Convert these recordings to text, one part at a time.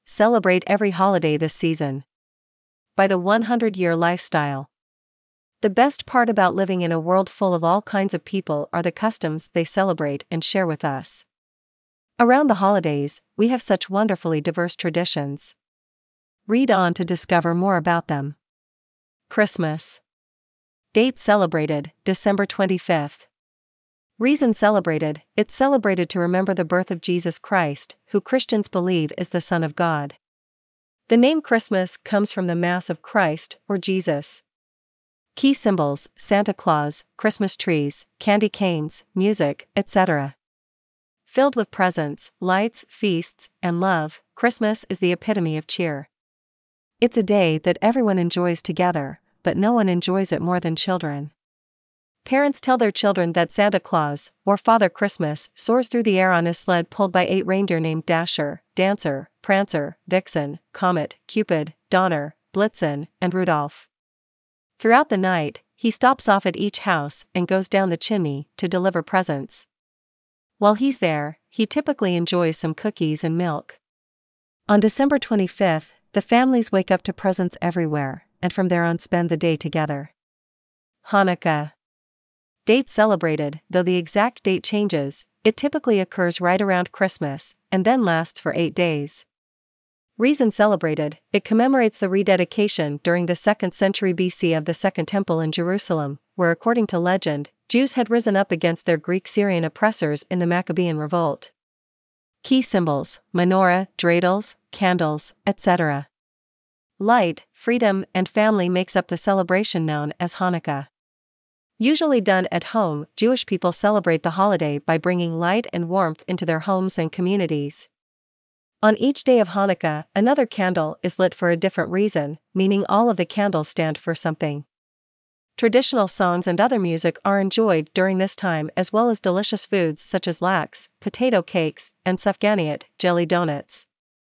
Celebrate every holiday this season. By the 100-Year Lifestyle. The best part about living in a world full of all kinds of people are the customs they celebrate and share with us. Around the holidays, we have such wonderfully diverse traditions. Read on to discover more about them. Christmas. Date celebrated, December 25th. Reason celebrated, it's celebrated to remember the birth of Jesus Christ, who Christians believe is the Son of God. The name Christmas comes from the Mass of Christ, or Jesus. Key symbols: Santa Claus, Christmas trees, candy canes, music, etc. Filled with presents, lights, feasts, and love, Christmas is the epitome of cheer. It's a day that everyone enjoys together, but no one enjoys it more than children. Parents tell their children that Santa Claus, or Father Christmas, soars through the air on a sled pulled by 8 reindeer named Dasher, Dancer, Prancer, Vixen, Comet, Cupid, Donner, Blitzen, and Rudolph. Throughout the night, he stops off at each house and goes down the chimney to deliver presents. While he's there, he typically enjoys some cookies and milk. On December 25th, the families wake up to presents everywhere, and from there on spend the day together. Hanukkah. Date celebrated, though the exact date changes, it typically occurs right around Christmas, and then lasts for 8 days. Reason celebrated, it commemorates the rededication during the 2nd century BC of the Second Temple in Jerusalem, where according to legend, Jews had risen up against their Greek-Syrian oppressors in the Maccabean revolt. Key symbols: menorah, dreidels, candles, etc. Light, freedom, and family makes up the celebration known as Hanukkah. Usually done at home, Jewish people celebrate the holiday by bringing light and warmth into their homes and communities. On each day of Hanukkah, another candle is lit for a different reason, meaning all of the candles stand for something. Traditional songs and other music are enjoyed during this time, as well as delicious foods such as lax, potato cakes, and sufganiyat, jelly donuts.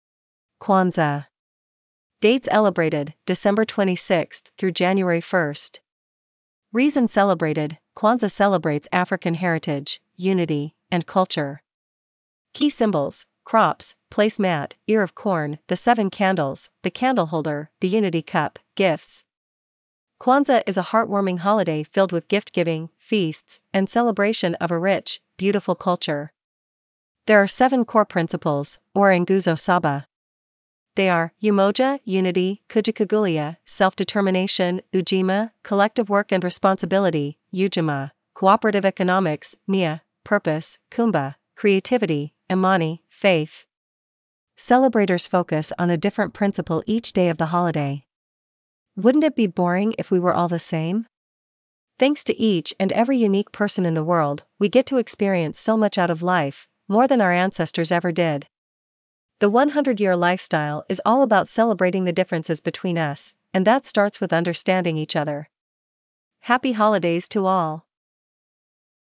Kwanzaa. Dates celebrated, December 26th through January 1st. Reason celebrated, Kwanzaa celebrates African heritage, unity, and culture. Key symbols: crops, placemat, ear of corn, the 7 candles, the candle holder, the unity cup, gifts. Kwanzaa is a heartwarming holiday filled with gift-giving, feasts, and celebration of a rich, beautiful culture. There are 7 core principles, or Nguzo Saba. They are umoja, unity; kujikagulia, self-determination; ujima, collective work and responsibility; ujima, cooperative economics; nia, purpose; kumba, creativity; imani, faith. Celebrators focus on a different principle each day of the holiday. Wouldn't it be boring if we were all the same? Thanks to each and every unique person in the world, we get to experience so much out of life, more than our ancestors ever did. The 100-Year Lifestyle is all about celebrating the differences between us, and that starts with understanding each other. Happy holidays to all.